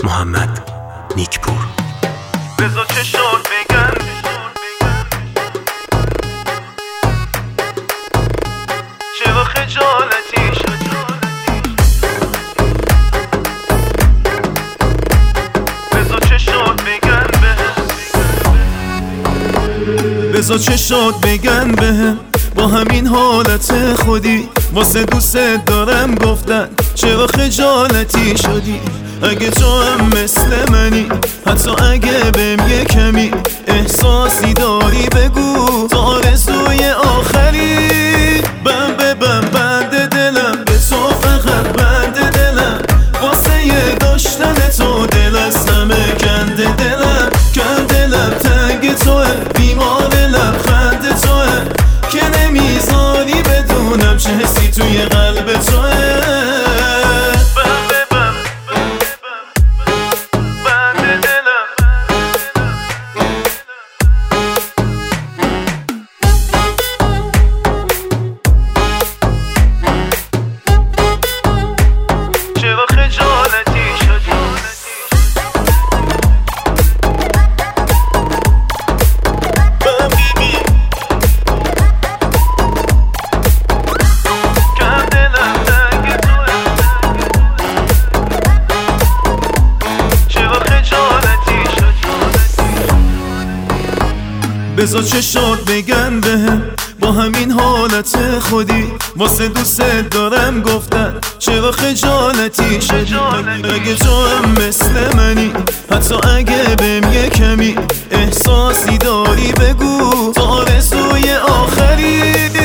محمد نیکپور. بذار چشات بگن چرا خجالتی شدی. بذار چشات بگن بذار چشات بگن بهم با همین حالت خودی واسه دوست دارم گفتن چرا خجالتی شدی. اگه تو هم مثل منی حتی اگه بهم یه کمی احساسی داری بگو تا آرزوی آخری بم به بم بند دلم به تو فقط بند دلم واسه یه داشتن تو دل از همه کنده دلم تنگ توه بیمار لبخند توه که نمیذاری بدونم چه حسی توی قلب توه. بذار چشات بگن بهم با همین حالت خودی واسه دوست دارم گفتن چرا خجالتی شدی. اگه تو هم مثل منی حتی اگه بهم یه کمی احساسی داری بگو تا آرزوی آخری